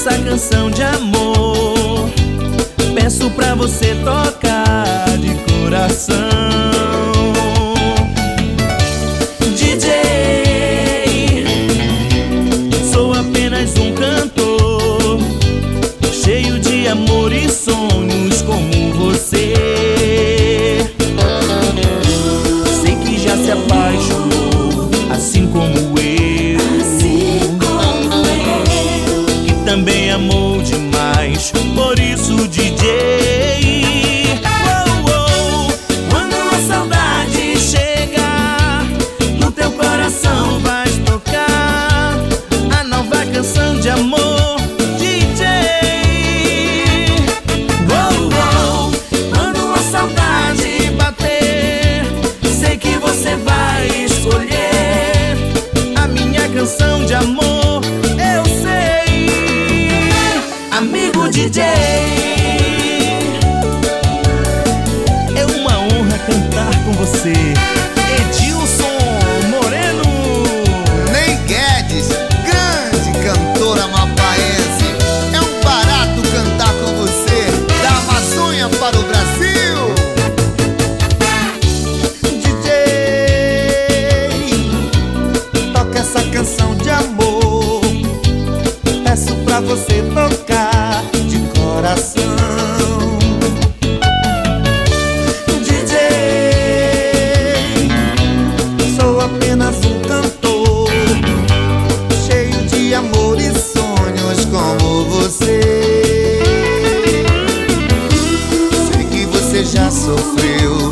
essa canção de amor. Peço pra você tocar de coração. DJ, sou apenas um cantor, cheio de amor e sonhos como você. Sei que já se apaixonou, assim como eu, que também amou demais. Por isso, DJ, quando a saudade chegar, no teu coração vai tocar a nova canção de amor. DJ, quando a saudade bater, sei que você vai escolher a minha canção de amor. Eu sei, amigo DJ, é uma honra cantar com você. Edilson Moreno. Ney Guedes, grande cantora mapaense. É um barato cantar com você, da Amazônia para o Brasil. DJ, toca essa canção de amor. Peço pra você tocar de coração. DJ, sou apenas um cantor, cheio de amor e sonhos como você. Sei que você já sofreu